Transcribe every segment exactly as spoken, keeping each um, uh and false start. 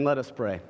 Let us pray.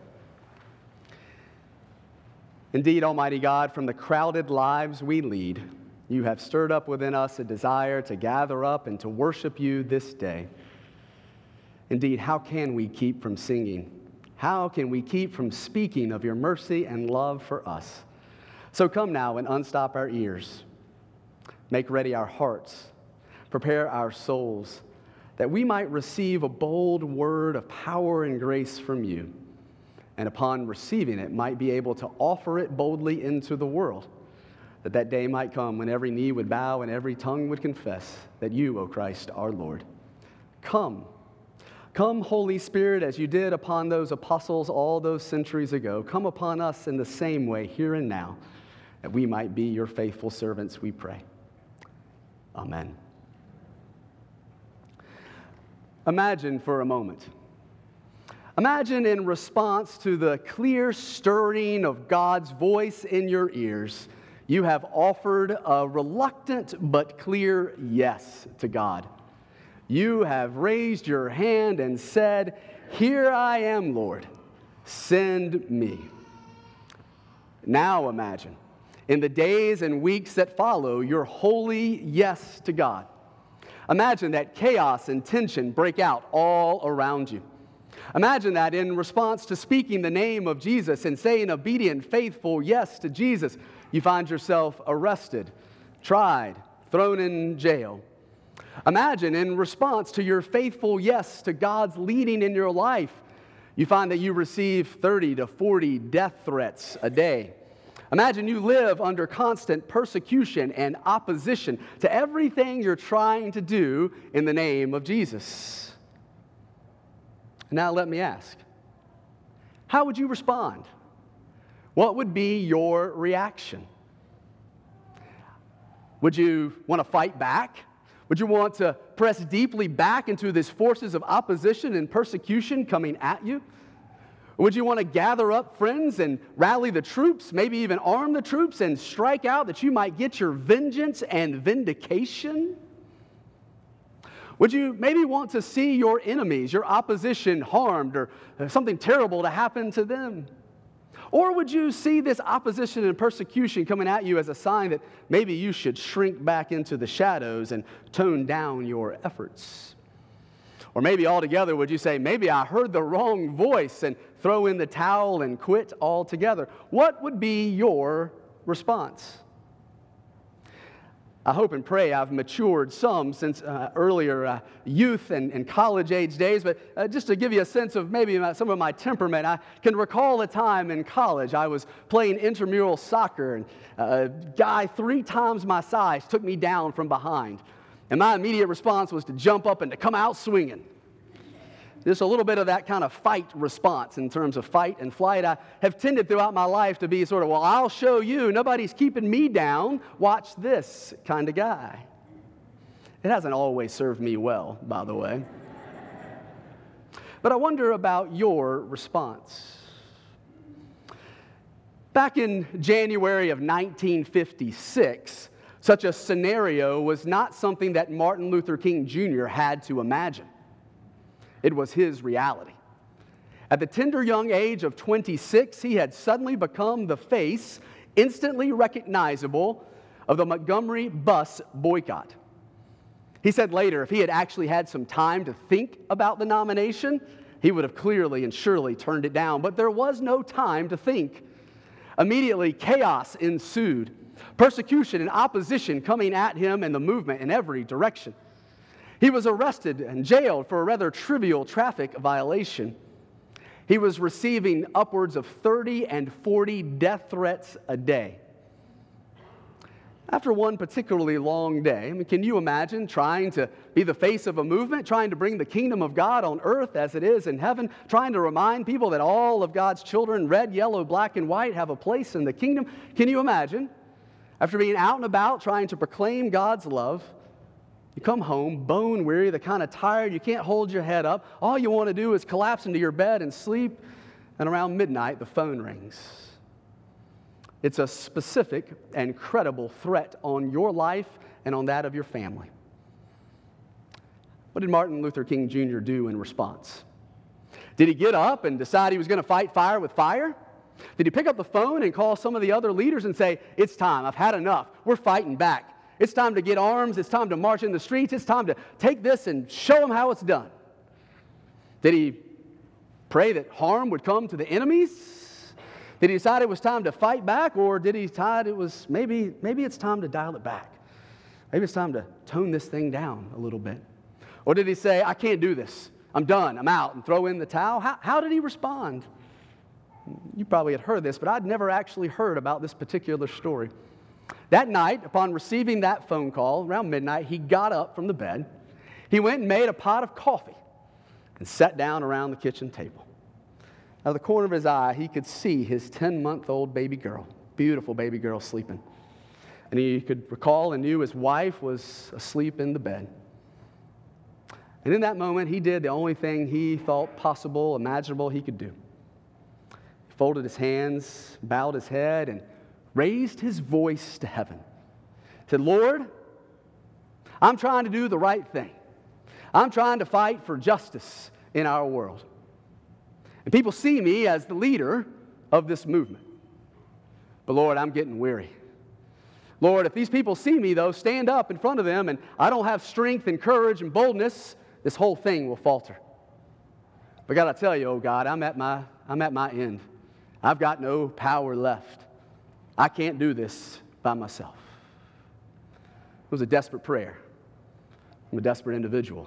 Indeed, Almighty God, from the crowded lives we lead, you have stirred up within us a desire to gather up and to worship you this day. Indeed, how can we keep from singing? How can we keep from speaking of your mercy and love for us? So come now and unstop our ears. Make ready our hearts. Prepare our souls, that we might receive a bold word of power and grace from you, and upon receiving it might be able to offer it boldly into the world, that that day might come when every knee would bow and every tongue would confess that you, O Christ, are Lord. Come, come, Holy Spirit, as you did upon those apostles all those centuries ago. Come upon us in the same way here and now, that we might be your faithful servants, we pray. Amen. Imagine for a moment. Imagine in response to the clear stirring of God's voice in your ears, you have offered a reluctant but clear yes to God. You have raised your hand and said, "Here I am, Lord, send me." Now imagine, in the days and weeks that follow, your holy yes to God. Imagine that chaos and tension break out all around you. Imagine that in response to speaking the name of Jesus and saying obedient, faithful yes to Jesus, you find yourself arrested, tried, thrown in jail. Imagine in response to your faithful yes to God's leading in your life, you find that you receive thirty to forty death threats a day. Imagine you live under constant persecution and opposition to everything you're trying to do in the name of Jesus. Now let me ask, how would you respond? What would be your reaction? Would you want to fight back? Would you want to press deeply back into these forces of opposition and persecution coming at you? Would you want to gather up friends and rally the troops, maybe even arm the troops and strike out that you might get your vengeance and vindication? Would you maybe want to see your enemies, your opposition harmed or something terrible to happen to them? Or would you see this opposition and persecution coming at you as a sign that maybe you should shrink back into the shadows and tone down your efforts? Or maybe altogether, would you say, maybe I heard the wrong voice and throw in the towel and quit altogether? What would be your response? I hope and pray I've matured some since uh, earlier uh, youth and, and college-age days, but uh, just to give you a sense of maybe my, some of my temperament, I can recall a time in college I was playing intramural soccer, and a guy three times my size took me down from behind. And my immediate response was to jump up and to come out swinging. Just a little bit of that kind of fight response in terms of fight and flight. I have tended throughout my life to be sort of, well, I'll show you. Nobody's keeping me down. Watch this kind of guy. It hasn't always served me well, by the way. But I wonder about your response. Back in January of nineteen fifty-six, such a scenario was not something that Martin Luther King Junior had to imagine. It was his reality. At the tender young age of twenty-six, he had suddenly become the face, instantly recognizable, of the Montgomery bus boycott. He said later, if he had actually had some time to think about the nomination, he would have clearly and surely turned it down. But there was no time to think. Immediately, chaos ensued. Persecution and opposition coming at him and the movement in every direction. He was arrested and jailed for a rather trivial traffic violation. He was receiving upwards of thirty and forty death threats a day. After one particularly long day, I mean, can you imagine trying to be the face of a movement, trying to bring the kingdom of God on earth as it is in heaven, trying to remind people that all of God's children, red, yellow, black, and white, have a place in the kingdom? Can you imagine? After being out and about trying to proclaim God's love, you come home bone weary, the kind of tired, you can't hold your head up. All you want to do is collapse into your bed and sleep, and around midnight the phone rings. It's a specific and credible threat on your life and on that of your family. What did Martin Luther King Junior do in response? Did he get up and decide he was going to fight fire with fire? Did he pick up the phone and call some of the other leaders and say, it's time, I've had enough, we're fighting back. It's time to get arms, it's time to march in the streets, it's time to take this and show them how it's done. Did he pray that harm would come to the enemies? Did he decide it was time to fight back, or did he decide it was maybe, maybe it's time to dial it back? Maybe it's time to tone this thing down a little bit. Or did he say, I can't do this, I'm done, I'm out, and throw in the towel? How, how did he respond? You probably had heard this, but I'd never actually heard about this particular story. That night, upon receiving that phone call, around midnight, he got up from the bed. He went and made a pot of coffee and sat down around the kitchen table. Out of the corner of his eye, he could see his ten-month-old baby girl, beautiful baby girl, sleeping. And he could recall and knew his wife was asleep in the bed. And in that moment, he did the only thing he thought possible, imaginable he could do. He folded his hands, bowed his head, and raised his voice to heaven. He said, Lord, I'm trying to do the right thing. I'm trying to fight for justice in our world. And people see me as the leader of this movement. But Lord, I'm getting weary. Lord, if these people see me, though, stand up in front of them, and I don't have strength and courage and boldness, this whole thing will falter. But God, I tell you, oh God, I'm at my, I'm at my end. I've got no power left. I can't do this by myself. It was a desperate prayer from a desperate individual.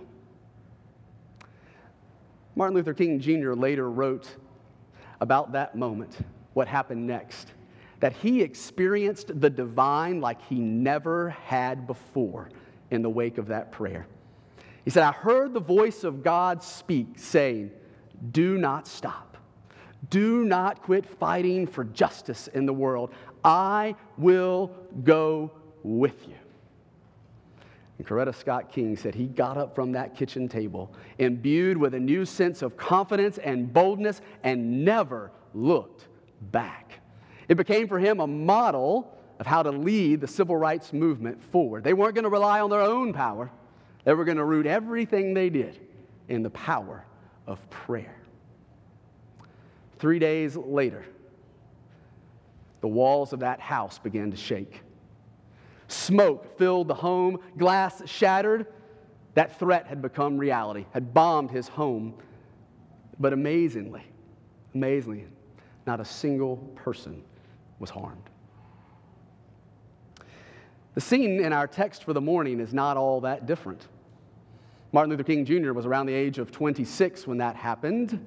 Martin Luther King Junior later wrote about that moment, what happened next, that he experienced the divine like he never had before in the wake of that prayer. He said, I heard the voice of God speak, saying, do not stop. Do not quit fighting for justice in the world. I will go with you. And Coretta Scott King said he got up from that kitchen table, imbued with a new sense of confidence and boldness, and never looked back. It became for him a model of how to lead the civil rights movement forward. They weren't going to rely on their own power. They were going to root everything they did in the power of prayer. Three days later, the walls of that house began to shake. Smoke filled the home, glass shattered. That threat had become reality, had bombed his home. But amazingly, amazingly, not a single person was harmed. The scene in our text for the morning is not all that different. Martin Luther King Junior was around the age of twenty-six when that happened.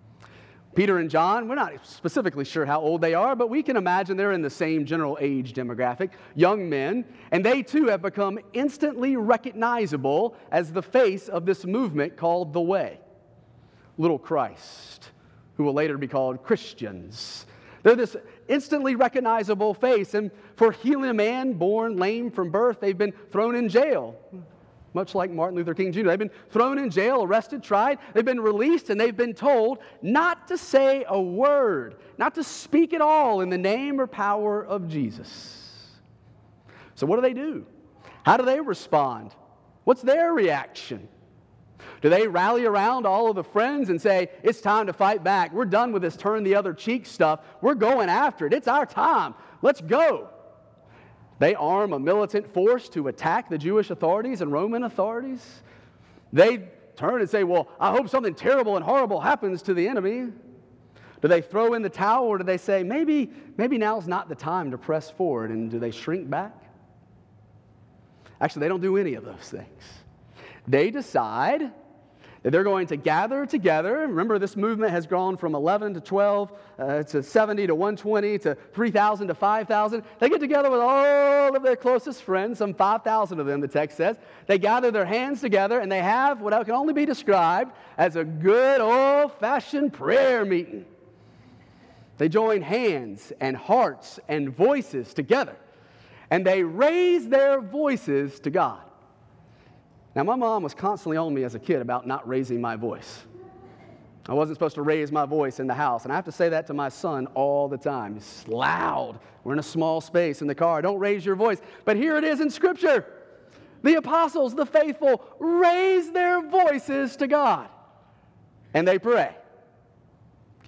Peter and John, we're not specifically sure how old they are, but we can imagine they're in the same general age demographic, young men, and they too have become instantly recognizable as the face of this movement called the Way. Little Christ, who will later be called Christians. They're this instantly recognizable face, and for healing a man born lame from birth, they've been thrown in jail. Much like Martin Luther King Junior They've been thrown in jail, arrested, tried. They've been released, and they've been told not to say a word, not to speak at all in the name or power of Jesus. So what do they do? How do they respond? What's their reaction? Do they rally around all of the friends and say, it's time to fight back. We're done with this turn the other cheek stuff. We're going after it. It's our time. Let's go. They arm a militant force to attack the Jewish authorities and Roman authorities. They turn and say, well, I hope something terrible and horrible happens to the enemy. Do they throw in the towel, or do they say, maybe, maybe now's not the time to press forward, and do they shrink back? Actually, they don't do any of those things. They decide that they're going to gather together. Remember, this movement has gone from eleven to twelve uh, to seventy to one twenty to three thousand to five thousand. They get together with all of their closest friends, some five thousand of them, the text says. They gather their hands together, and they have what can only be described as a good old-fashioned prayer meeting. They join hands and hearts and voices together, and they raise their voices to God. Now, my mom was constantly on me as a kid about not raising my voice. I wasn't supposed to raise my voice in the house, and I have to say that to my son all the time. It's loud. We're in a small space in the car. Don't raise your voice. But here it is in Scripture. The apostles, the faithful, raise their voices to God, and they pray.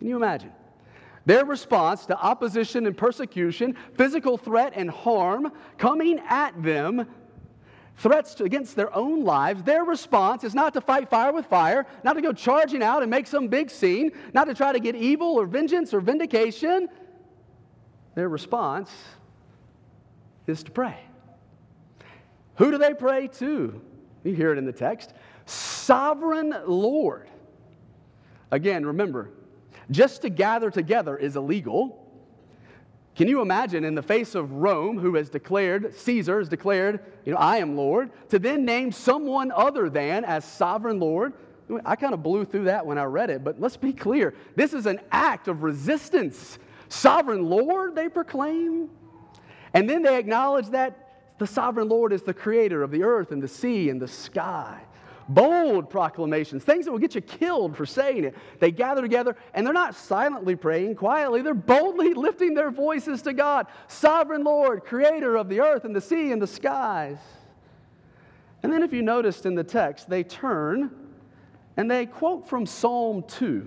Can you imagine? Their response to opposition and persecution, physical threat and harm coming at them, threats against their own lives, their response is not to fight fire with fire, not to go charging out and make some big scene, not to try to get evil or vengeance or vindication. Their response is to pray. Who do they pray to? You hear it in the text. Sovereign Lord. Again, remember, just to gather together is illegal. Can you imagine in the face of Rome, who has declared, Caesar has declared, you know, I am Lord, to then name someone other than as sovereign Lord? I kind of blew through that when I read it, but let's be clear. This is an act of resistance. Sovereign Lord, they proclaim. And then they acknowledge that the sovereign Lord is the creator of the earth and the sea and the sky. Bold proclamations, things that will get you killed for saying it. They gather together, and they're not silently praying quietly. They're boldly lifting their voices to God. Sovereign Lord, creator of the earth and the sea and the skies. And then if you noticed in the text, they turn and they quote from Psalm two.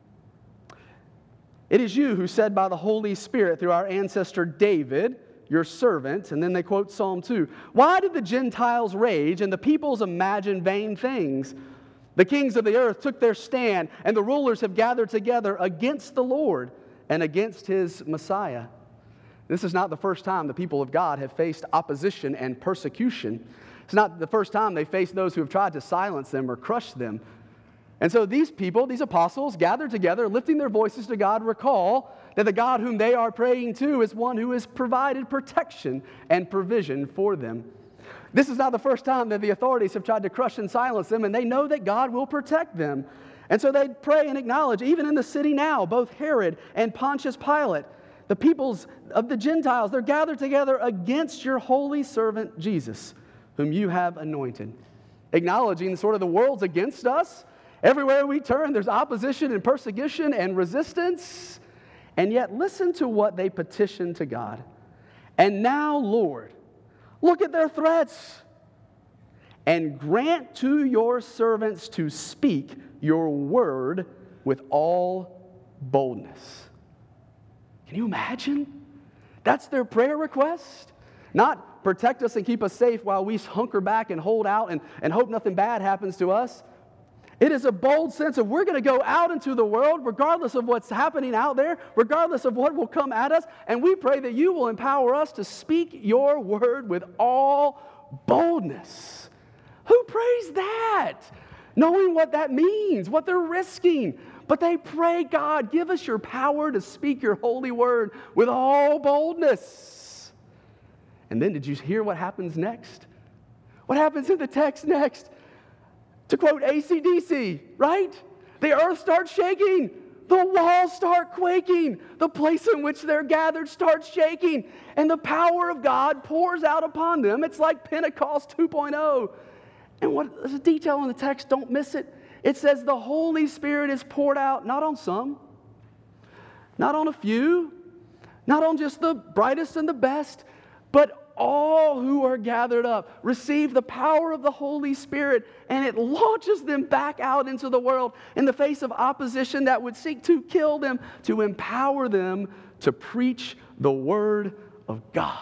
It is you who said by the Holy Spirit through our ancestor David, your servant, and then they quote Psalm two. Why did the Gentiles rage and the peoples imagine vain things? The kings of the earth took their stand, and the rulers have gathered together against the Lord and against his Messiah. This is not the first time the people of God have faced opposition and persecution. It's not the first time they faced those who have tried to silence them or crush them. And so these people, these apostles, gathered together, lifting their voices to God, recall that the God whom they are praying to is one who has provided protection and provision for them. This is not the first time that the authorities have tried to crush and silence them, and they know that God will protect them. And so they pray and acknowledge, even in the city now, both Herod and Pontius Pilate, the peoples of the Gentiles, they're gathered together against your holy servant Jesus, whom you have anointed. Acknowledging sort of the world's against us. Everywhere we turn, there's opposition and persecution and resistance. And yet, listen to what they petition to God. And now, Lord, look at their threats and grant to your servants to speak your word with all boldness. Can you imagine? That's their prayer request. Not protect us and keep us safe while we hunker back and hold out and, and hope nothing bad happens to us. It is a bold sense of we're going to go out into the world regardless of what's happening out there, regardless of what will come at us, and we pray that you will empower us to speak your word with all boldness. Who prays that? Knowing what that means, what they're risking. But they pray, God, give us your power to speak your holy word with all boldness. And then did you hear what happens next? What happens in the text next? To quote A C D C, right? The earth starts shaking. The walls start quaking. The place in which they're gathered starts shaking. And the power of God pours out upon them. It's like Pentecost two point oh. And what there's a detail in the text, don't miss it. It says the Holy Spirit is poured out not on some, not on a few, not on just the brightest and the best, but all who are gathered up receive the power of the Holy Spirit, and it launches them back out into the world in the face of opposition that would seek to kill them, to empower them to preach the Word of God.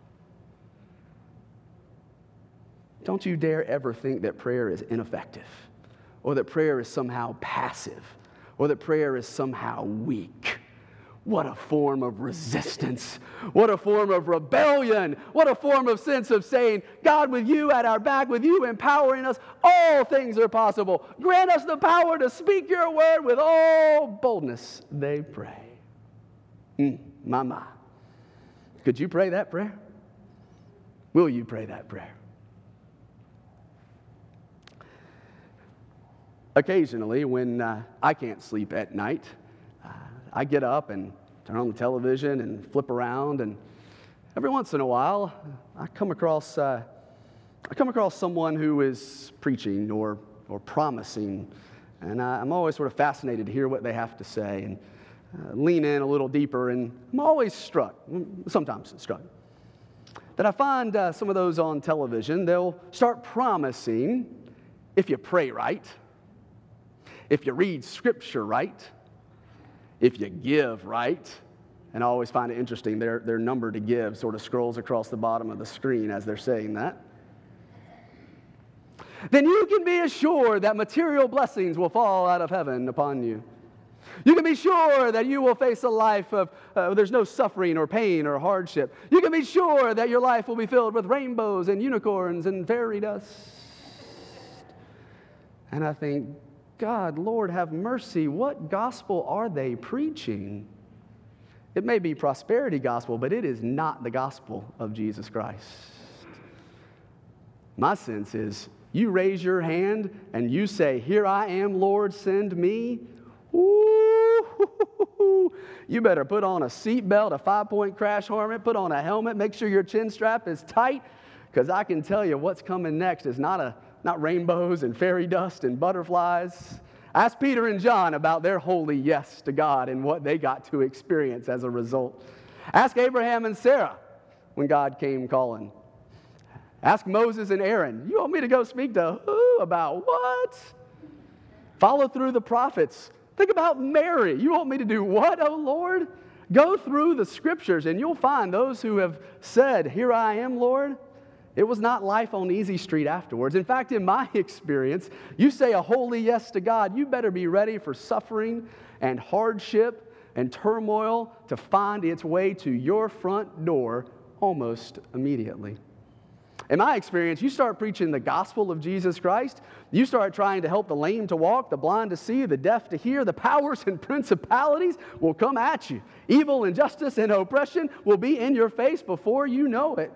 Don't you dare ever think that prayer is ineffective, or that prayer is somehow passive, or that prayer is somehow weak. What a form of resistance. What a form of rebellion. What a form of sense of saying, God, with you at our back, with you empowering us, all things are possible. Grant us the power to speak your word with all boldness, they pray. Mm, my, my. Could you pray that prayer? Will you pray that prayer? Occasionally, when uh, I can't sleep at night, I get up and turn on the television and flip around, and every once in a while, I come across uh, I come across someone who is preaching or or promising, and I, I'm always sort of fascinated to hear what they have to say and uh, lean in a little deeper. And I'm always struck, sometimes struck, that I find uh, some of those on television. They'll start promising if you pray right, if you read Scripture right, if you give right. And I always find it interesting, their, their number to give sort of scrolls across the bottom of the screen as they're saying that. Then you can be assured that material blessings will fall out of heaven upon you. You can be sure that you will face a life of, uh, there's no suffering or pain or hardship. You can be sure that your life will be filled with rainbows and unicorns and fairy dust. And I think, God, Lord, have mercy. What gospel are they preaching? It may be prosperity gospel, but it is not the gospel of Jesus Christ. My sense is, you raise your hand and you say, here I am, Lord, send me. Ooh, you better put on a seatbelt, a five-point crash helmet, put on a helmet, make sure your chin strap is tight, because I can tell you what's coming next is not, a, not rainbows and fairy dust and butterflies. Ask Peter and John about their holy yes to God and what they got to experience as a result. Ask Abraham and Sarah when God came calling. Ask Moses and Aaron. You want me to go speak to who about what? Follow through the prophets. Think about Mary. You want me to do what, oh Lord? Go through the scriptures and you'll find those who have said, here I am, Lord. It was not life on easy street afterwards. In fact, in my experience, you say a holy yes to God, you better be ready for suffering and hardship and turmoil to find its way to your front door almost immediately. In my experience, you start preaching the gospel of Jesus Christ, you start trying to help the lame to walk, the blind to see, the deaf to hear, the powers and principalities will come at you. Evil, injustice, and oppression will be in your face before you know it.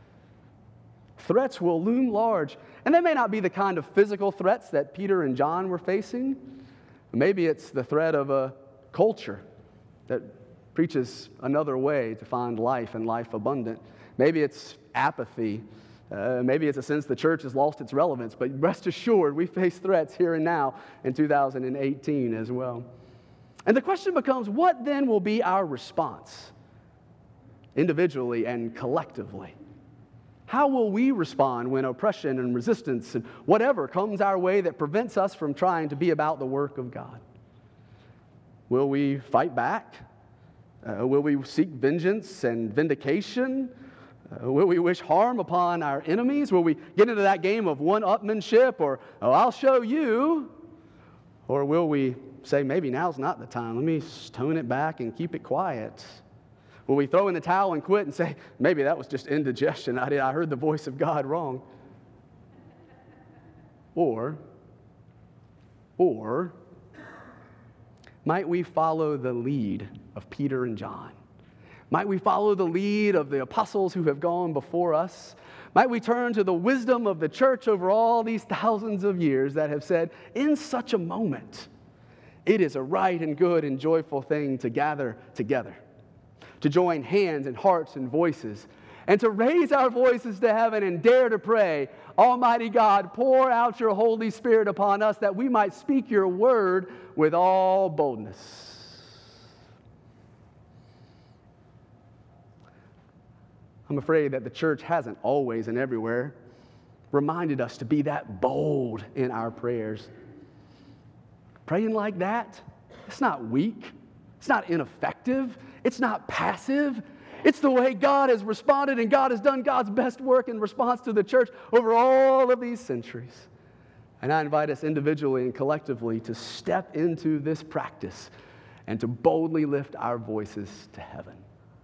Threats will loom large. And they may not be the kind of physical threats that Peter and John were facing. Maybe it's the threat of a culture that preaches another way to find life and life abundant. Maybe it's apathy. Uh, maybe it's a sense the church has lost its relevance. But rest assured, we face threats here and now in two thousand eighteen as well. And the question becomes, what then will be our response, individually and collectively? How will we respond when oppression and resistance and whatever comes our way that prevents us from trying to be about the work of God? Will we fight back? Uh, will we seek vengeance and vindication? Uh, will we wish harm upon our enemies? Will we get into that game of one-upmanship or, oh, I'll show you? Or will we say, maybe now's not the time. Let me tone it back and keep it quiet? Will we throw in the towel and quit and say, maybe that was just indigestion. I did, I heard the voice of God wrong. Or, or, might we follow the lead of Peter and John? Might we follow the lead of the apostles who have gone before us? Might we turn to the wisdom of the church over all these thousands of years that have said, in such a moment, it is a right and good and joyful thing to gather together, to join hands and hearts and voices, and to raise our voices to heaven and dare to pray, Almighty God, pour out your Holy Spirit upon us that we might speak your word with all boldness. I'm afraid that the church hasn't always and everywhere reminded us to be that bold in our prayers. Praying like that, it's not weak. It's not ineffective. It's not passive. It's the way God has responded, and God has done God's best work in response to the church over all of these centuries. And I invite us individually and collectively to step into this practice and to boldly lift our voices to heaven.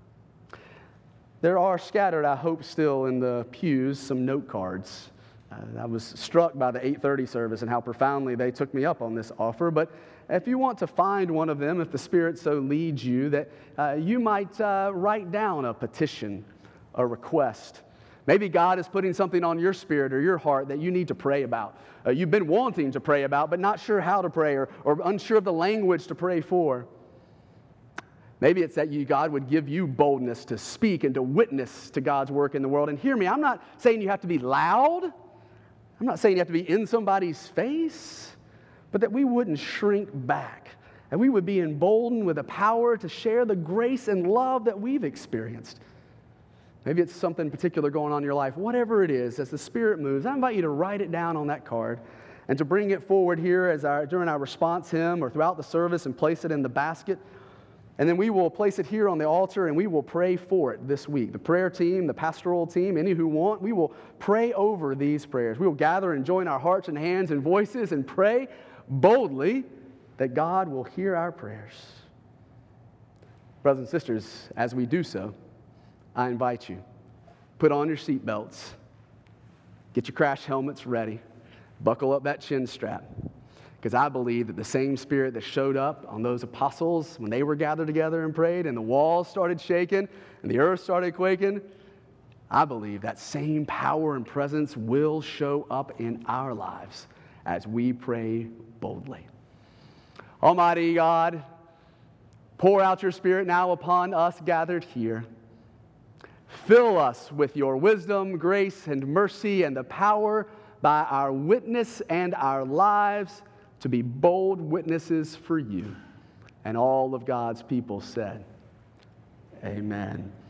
There are scattered, I hope, still in the pews some note cards. Uh, I was struck by the eight thirty service and how profoundly they took me up on this offer. But if you want to find one of them, if the Spirit so leads you, that uh, you might uh, write down a petition, a request. Maybe God is putting something on your spirit or your heart that you need to pray about. Uh, you've been wanting to pray about, but not sure how to pray or, or unsure of the language to pray for. Maybe it's that you, God would give you boldness to speak and to witness to God's work in the world. And hear me, I'm not saying you have to be loud. I'm not saying you have to be in somebody's face, but that we wouldn't shrink back, and we would be emboldened with the power to share the grace and love that we've experienced. Maybe it's something particular going on in your life. Whatever it is, as the Spirit moves, I invite you to write it down on that card and to bring it forward here as our, during our response hymn or throughout the service and place it in the basket. And then we will place it here on the altar and we will pray for it this week. The prayer team, the pastoral team, any who want, we will pray over these prayers. We will gather and join our hearts and hands and voices and pray boldly that God will hear our prayers. Brothers and sisters, as we do so, I invite you, put on your seatbelts, get your crash helmets ready, buckle up that chin strap. Because I believe that the same Spirit that showed up on those apostles when they were gathered together and prayed and the walls started shaking and the earth started quaking, I believe that same power and presence will show up in our lives as we pray boldly. Almighty God, pour out your Spirit now upon us gathered here. Fill us with your wisdom, grace, and mercy and the power by our witness and our lives to be bold witnesses for you. And all of God's people said, amen.